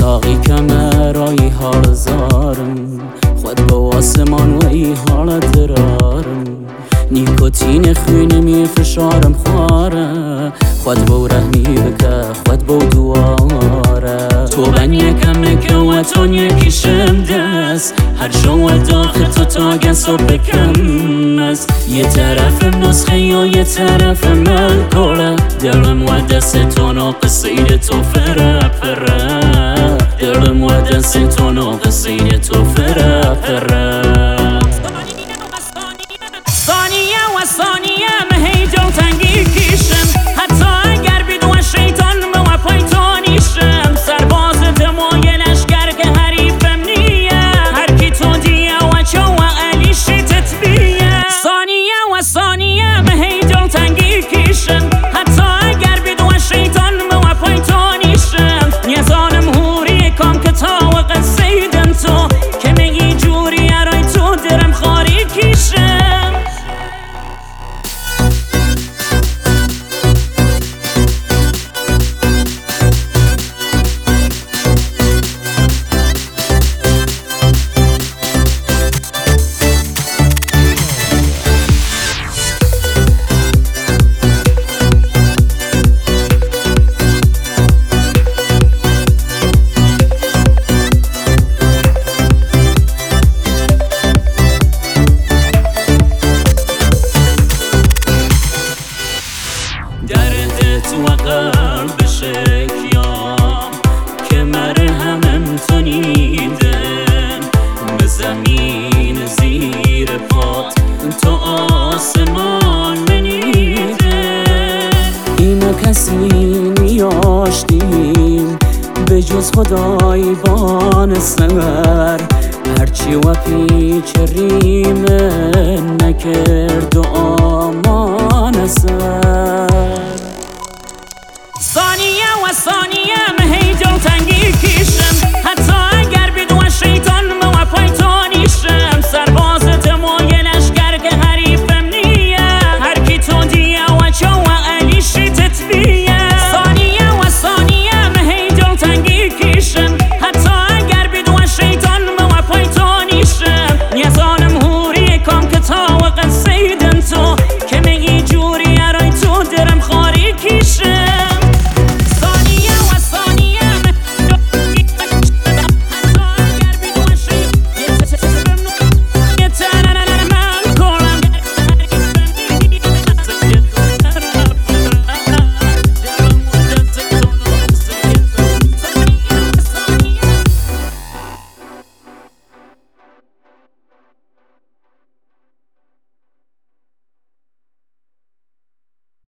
ساقی کمرایی حال زارم خود با آسمان و ای حال درارم نیکوتین خوینمی فشارم خواره خود با رحمی بکه خود با دواره تو بن یکم نکه و تون یکیشم دست هر جو داخل تو تا گس و بکم است یه طرف نسخه یا یه طرف ملکوله دلم و دست تو ناقصه تو فره فره دلم و دست تو ناقصه تو فره فره ثانیه و ثانیه مهی جو تنگی کشم حتی اگر بدون شیطان و پایتانیشم سرباز دمای لشگر که حریفم نیه هر کی تو دیه و چو و علیشی تطبیه ثانیه و ثانیه مهی جو تنگی کشم حتی اگر بدون شیطان و پایتانیشم نیزانم هوری کام که تا و قصیدن تو که میگی جوری ارای تو درم خاری کشم دردت و قلب شکیام که مرهمم تو نیدن به زمین زیر پات تو آسمان منیدن اینو کسی نیاشتیم به جز خدای بان سر هرچی و پیچ ریمن نکرد و آمان سر ثانیه و ثانیه